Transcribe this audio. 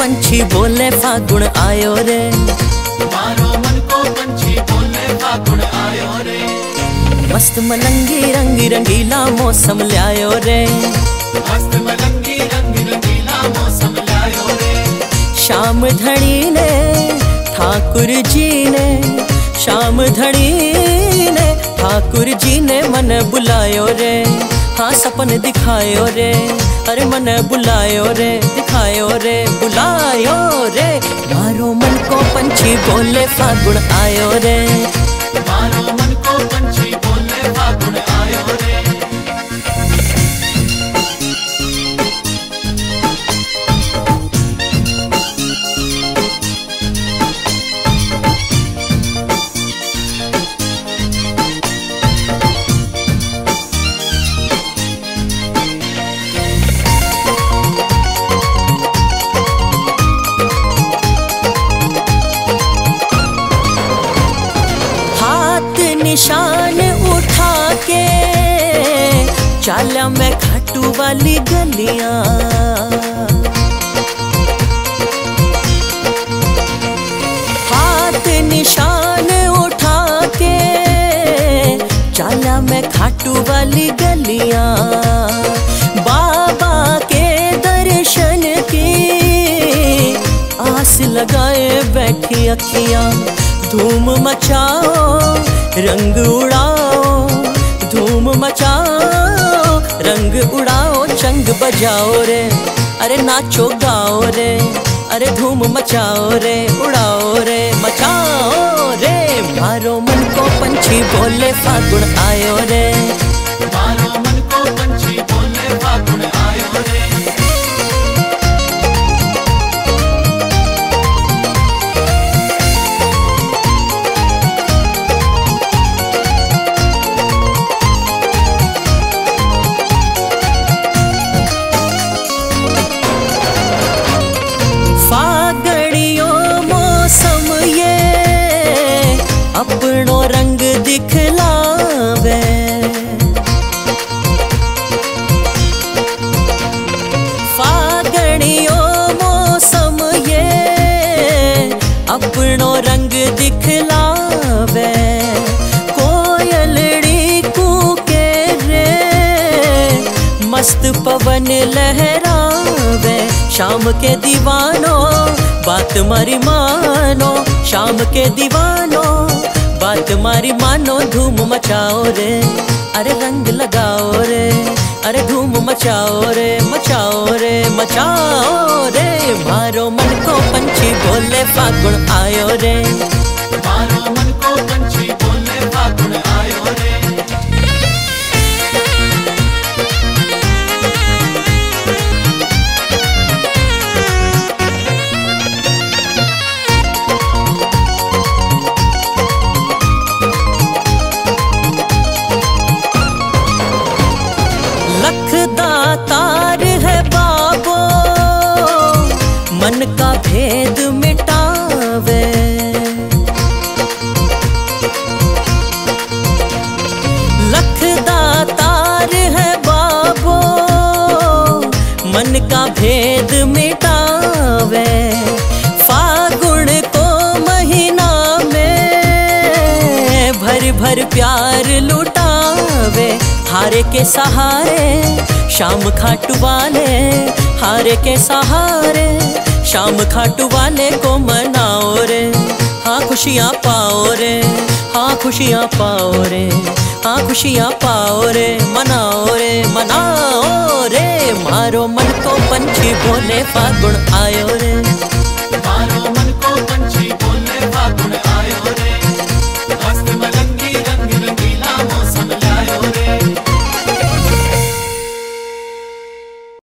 पंछी बोले फागुन आयो रे, मारो मन को पंछी बोले फागुन आयो रे। मस्त मलंगी रंगी रंगीला मौसम ल्यायो रे, मस्त मलंगी रंगी रंगीला मौसम ल्यायो रे। श्याम धनी ने ठाकुर जी ने, श्याम धनी ने ठाकुर जी ने मन बुलायो रे। हाँ सपन दिखायो रे, अरे मन बुलायो रे, दिखायो रे, बुलायो रे। मारो मन को पंछी बोले फागुन आयो रे, मारो मन को पंछी बोले फागुन आयो रे। निशान उठा के चाला मैं खाटू वाली गलियां, हाथ निशान उठा के चाला मैं खाटू वाली गलियां। बाबा के दर्शन की आस लगाए बैठी अखियां। धूम मचाओ रंग उड़ाओ, धूम मचाओ रंग उड़ाओ, चंग बजाओ रे, अरे नाचो गाओ रे, अरे धूम मचाओ रे, उड़ाओ रे, मचाओ रे। मारो मन को पंछी बोले फागुन आयो रे, मारो मन को पंछी बोले फागुन आयो रे। अपनो रंग दिखलावे, फागणियों मौसम ये अपनो रंग दिखलावे। कोयलड़ी कूके रे मस्त पवन लहरावे। शाम के दीवानों बात मारी मानो, शाम के दीवानों बात मारी मानो। धूम मचाओ रे, अरे रंग लगाओ रे, अरे धूम मचाओ रे, मचाओ रे, मचाओ रे। मारो मन को पंछी बोले फागुन आयो रे, मारो मन को पंछी बोले फागुन आयो रे। तार है बाबो मन का भेद मिटावे। लखदा तार है बाबो मन का भेद मिटावे। फागुन को महीना में भर भर प्यार लुटावे। हारे के सहारे शाम खाटू वाले, हारे के सहारे शाम खाटू वाले को मनाओ रे। हाँ खुशियाँ पाओ रे, हाँ खुशियाँ पाओ रे, हाँ खुशियाँ पाओ रे, मनाओ रे, मनाओ रे। मारो मन को पंछी बोले फागुन आयो रे।